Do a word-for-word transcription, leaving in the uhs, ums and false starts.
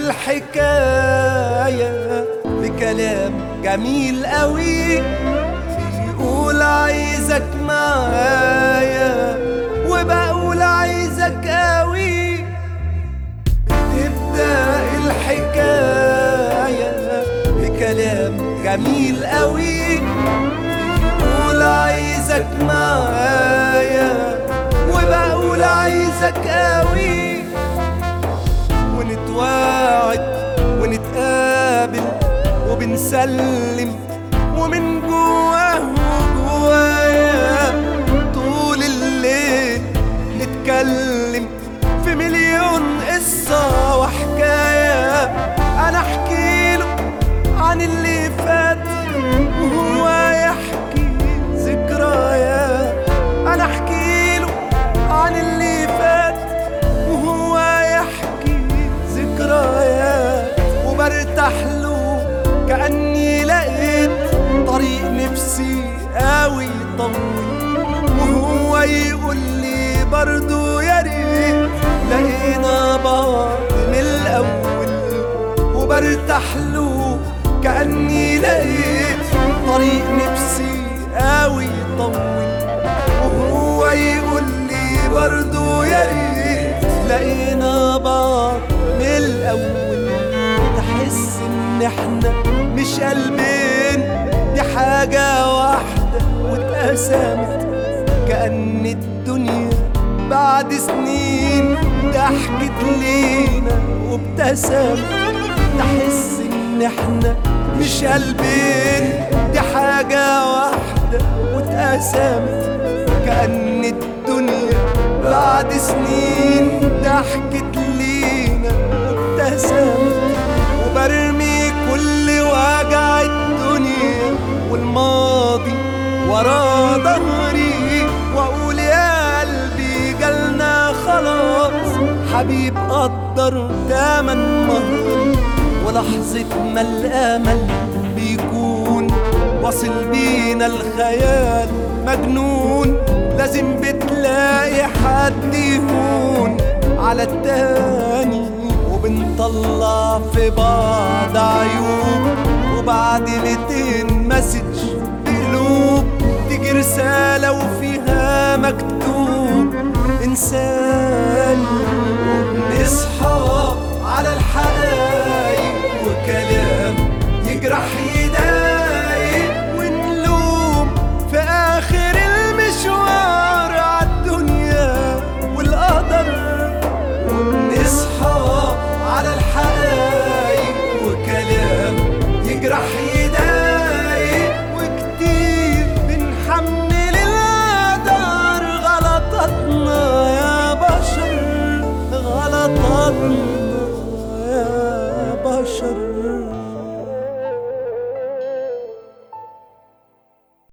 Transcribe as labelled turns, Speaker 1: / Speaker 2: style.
Speaker 1: الحكاية بكلام جميل قوي بيقول عايزك معايا وبقول عايزك قوي. تبدأ الحكاية بكلام جميل قوي بيقول عايزك معايا وبقول عايزك قوي. ونتواعد ونتقابل وبنسلم ومن جواه وجوايا طول الليل نتكلم في مليون قصة وحكاية. أنا أحكي له عن اللي فات وهو يحكي ذكريات. أنا أحكي له عن اللي فات وهو يحكي ذكريات. وبرتاح له كأني لقيت طريق نفسي قوي طويل وهو يقول لي برضو يا ريت لقينا بعض من الأول. وبرتاح له كأني لقيت طريق نفسي قوي طويل وهو يقول لي برضو يا ريت لقينا بعض من الأول. تحس إن إحنا مش قلبين دي حاجة واحدة واتقسمت كأن الدنيا بعد سنين ضحكت لينا وابتسمت. تحس إن إحنا مش قلبين دي حاجة واحدة واتقسمت كأن الدنيا بعد سنين ضحكت لينا وابتسمت. وبرمي كل وجع الدنيا والماضي ورا ظهري واقول يا قلبي جالنا خلاص حبيب قدر تمن مهري. ولحظة ما الامل بيكون واصل بينا الخيال مجنون لازم بتلاقي حد يهون على التاني. وبنطلع في بعض عيوب وبعد ميتين مسج بقلوب تيجي رسالة وفيها مكتوب إنسان. وبنصحى على الحقيقة